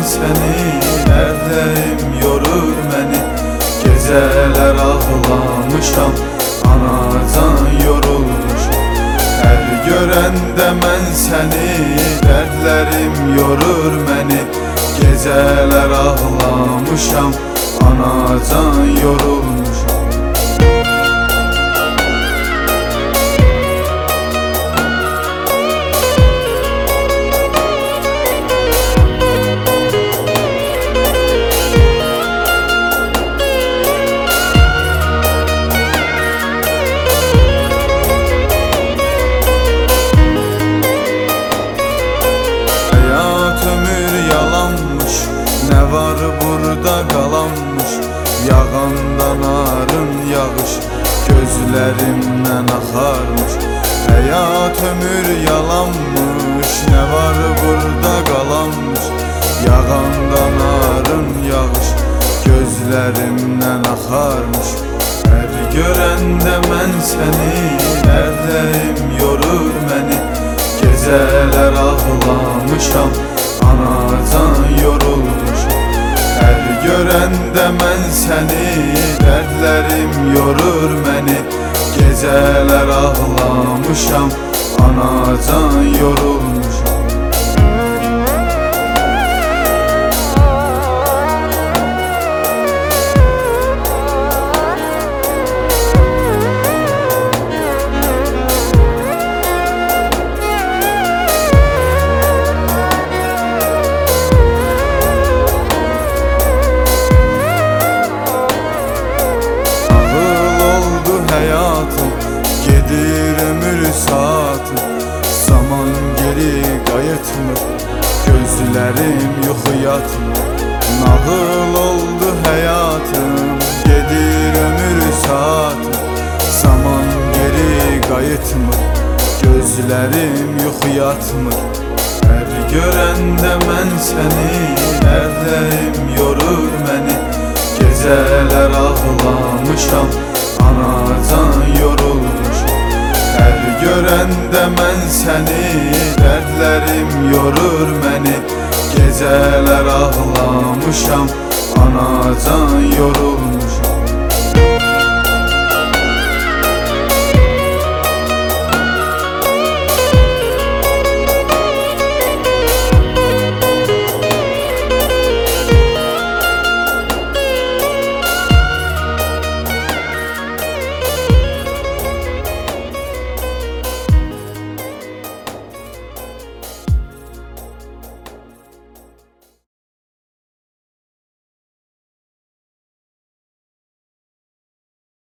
seni, dərdlərim yorur məni. Gecələr ağlamışam, anacan yorulmuşam. Hər görəndə mən səni, dərdlərim yorur məni. Gecələr ağlamışam, anacan yorulmuşam. Ne var burada qalanmış, yağandan arın yağış gözlərimdən axarmış. Həyat ömür yalanmış, ne var burada qalanmış, yağandan arın yağış gözlərimdən axarmış. Hər görəndə mən səni, dərdlərim yorur məni. Gecələr ağlamışam, anacan yorulmuşam. Hər görəndə mən səni, dərdlərim yorur məni. Gecələr ağlamışam, anacan yorulmuşam. Gedir ömür saatı, zaman geri qayıtmır. Gözlərim yuxu yatmır. Nağıl oldu həyatım, gedir ömür saatı, zaman geri qayıtmır. Gözlərim yuxu yatmır. Hər görəndə mən səni, dərdlərim yorur məni. Gecələr ağlamışam, anacan yorulmuşam. Hər görəndə mən səni, dərdlərim yorur məni. Gecələr ağlamışam, anacan yorulmuşam.